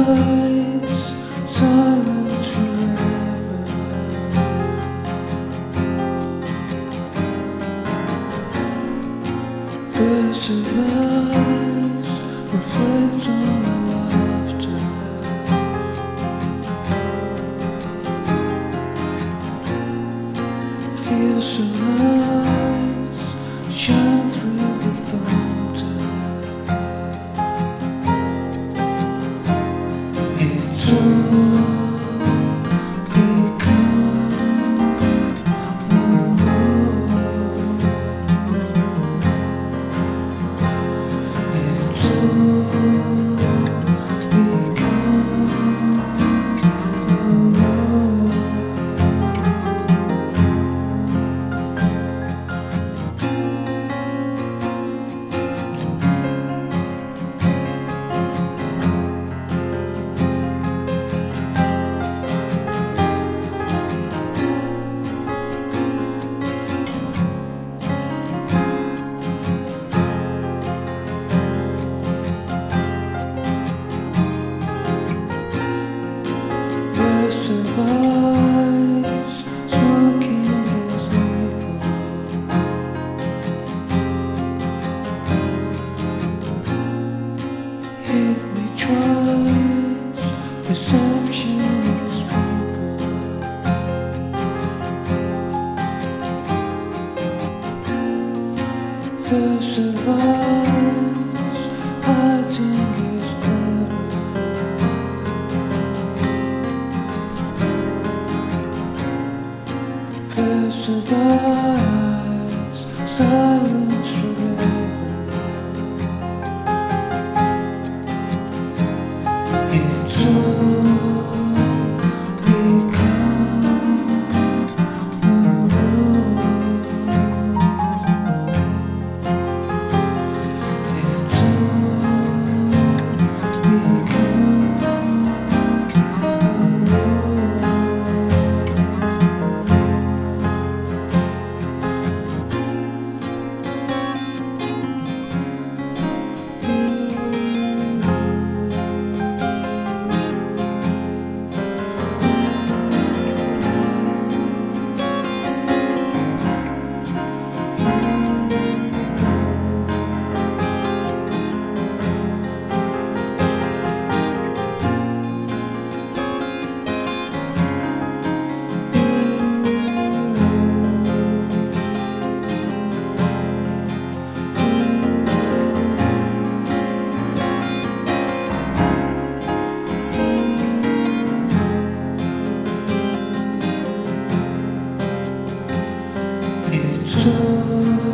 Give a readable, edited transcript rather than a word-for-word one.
rise, silence forever. Verse of eyes reflects on the laughter. Feels so nice, shine through the thunder. It's all become it's all survives, smoking his nickel. Hit me twice, perception is people. First survives, hiding is better. Survives, silence forever. It's all become it's all it's all